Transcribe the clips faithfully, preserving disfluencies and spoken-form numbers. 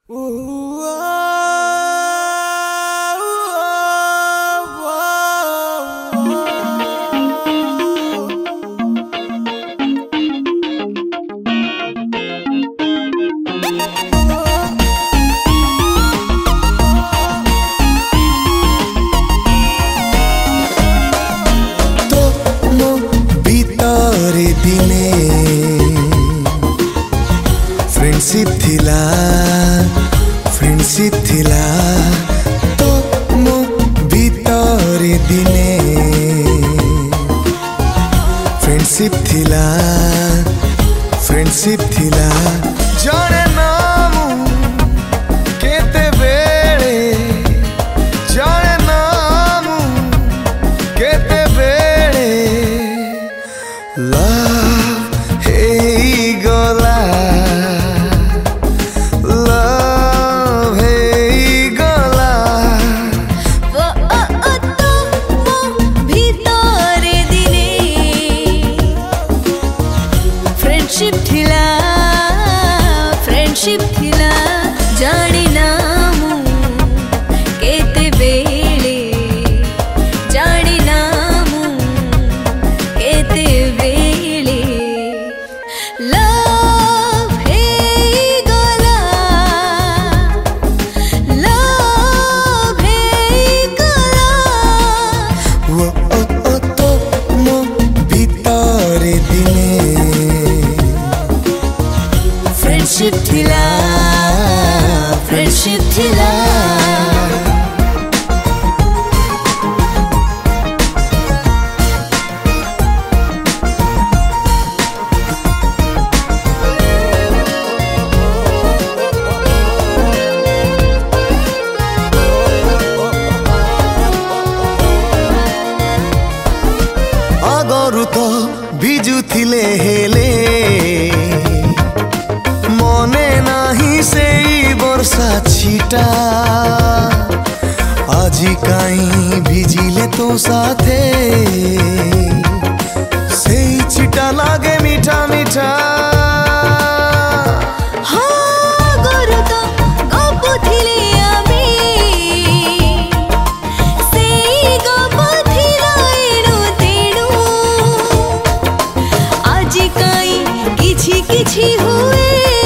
Friendship थिला friendship थिला तो मो भीतरे दिने फ्रेंडशिप थिला फ्रेंडशिप थिला जाने नामु केते बेले जाने नामु केते बेले लव हे गला फ्रेंडशिप थिला फ्रेंडशिप थिला जाने नामु केते बेले जाने नामु केते बेले लव हे गला लव हे गला वो ओ ओ तो मो भीतरे दिने फ्रेंडशिप थिला फ्रेंडशिप थिला आगरु तो बिजु थिले हेले मने नाही से वर्षा छिटा आजी काई भिजिले तो साथे से छिटा लागे मीठा मीठा किछि हुए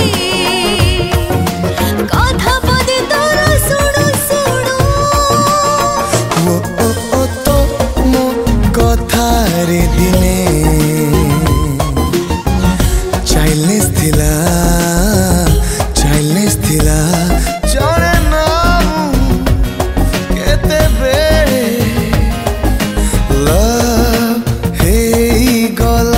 कथा पदे तोर सुनु सुनु वो ओ ओ तो मो कथा रे दिने चाइल्डनेस थिला चाइल्डनेस थिला जाने नामु केते बेले लव हे गला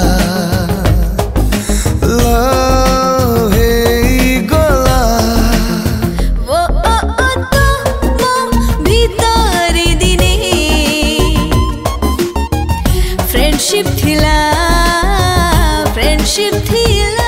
फ्रेंडशिप थिला फ्रेंडशिप थिला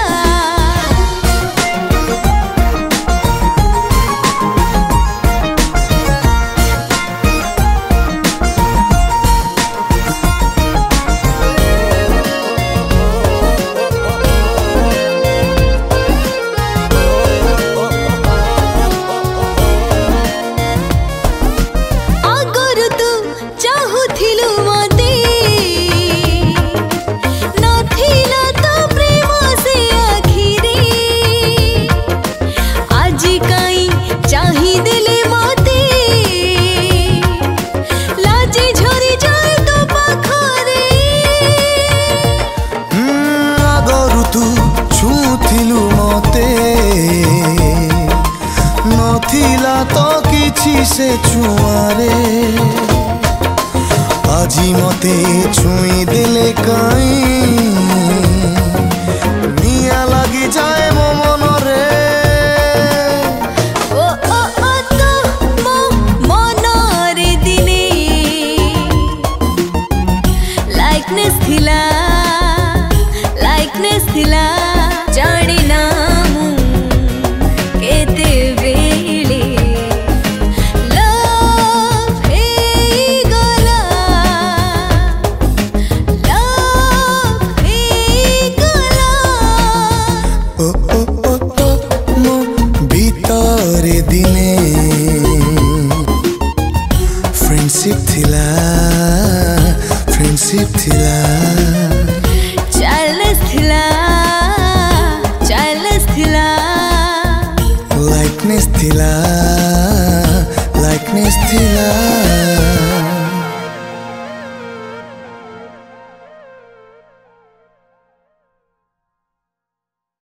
आगरु तू चाहुथिलु मते छुथिलु मते नथिला तो किछि से छुआरे आजी मते छुई देले काई निया लगी जाए मो मनरे ओ ओ ओ तो मो मनरे दिने लाइकनेस थिला लाइकनेस थिला जाने नामु केते बेले लव हे गला लव हे गला। रे दिने फ्रेंडशिप थिला फ्रेंडशिप थिला चालस थिला चालस थिला लाइकनेस थिला लाइकनेस थिला